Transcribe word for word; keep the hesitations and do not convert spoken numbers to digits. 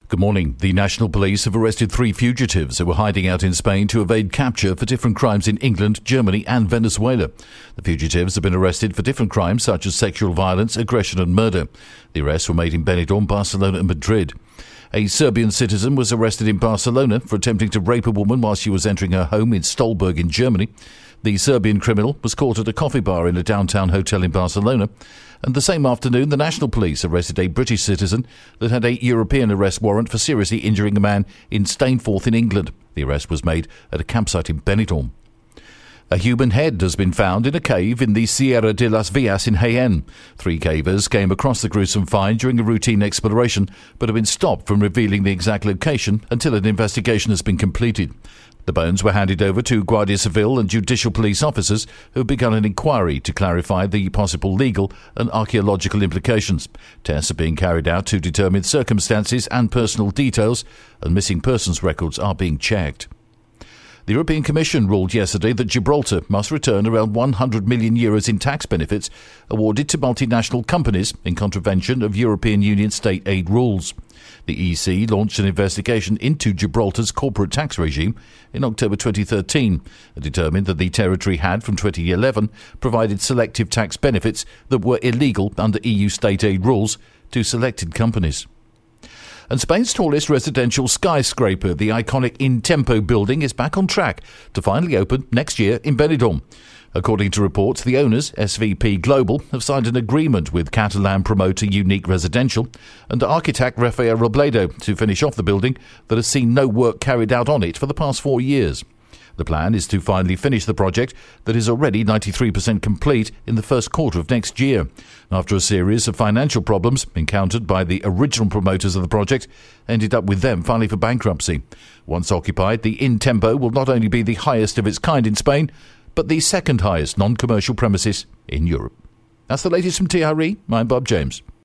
Good morning. The National Police have arrested three fugitives who were hiding out in Spain to evade capture for different crimes in England, Germany and Venezuela. The fugitives have been arrested for different crimes such as sexual violence, aggression and murder. The arrests were made in Benidorm, Barcelona and Madrid. A Serbian citizen was arrested in Barcelona for attempting to rape a woman while she was entering her home in Stolberg in Germany. The Serbian criminal was caught at a coffee bar in a downtown hotel in Barcelona. And the same afternoon, the National Police arrested a British citizen that had a European arrest warrant for seriously injuring a man in Stainforth in England. The arrest was made at a campsite in Benidorm. A human head has been found in a cave in the Sierra de las Villas in Jaén. Three cavers came across the gruesome find during a routine exploration, but have been stopped from revealing the exact location until an investigation has been completed. The bones were handed over to Guardia Civil and judicial police officers who have begun an inquiry to clarify the possible legal and archaeological implications. Tests are being carried out to determine circumstances and personal details, and missing persons records are being checked. The European Commission ruled yesterday that Gibraltar must return around one hundred million euros in tax benefits awarded to multinational companies in contravention of European Union state aid rules. The E C launched an investigation into Gibraltar's corporate tax regime in October twenty thirteen and determined that the territory had, from twenty eleven, provided selective tax benefits that were illegal under E U state aid rules to selected companies. And Spain's tallest residential skyscraper, the iconic Intempo building, is back on track to finally open next year in Benidorm. According to reports, the owners, S V P Global, have signed an agreement with Catalan promoter Unique Residential and architect Rafael Robledo to finish off the building that has seen no work carried out on it for the past four years. The plan is to finally finish the project that is already ninety-three percent complete in the first quarter of next year, after a series of financial problems encountered by the original promoters of the project ended up with them filing for bankruptcy. Once occupied, the Intempo will not only be the highest of its kind in Spain, but the second highest non-commercial premises in Europe. That's the latest from T R E. I'm Bob James.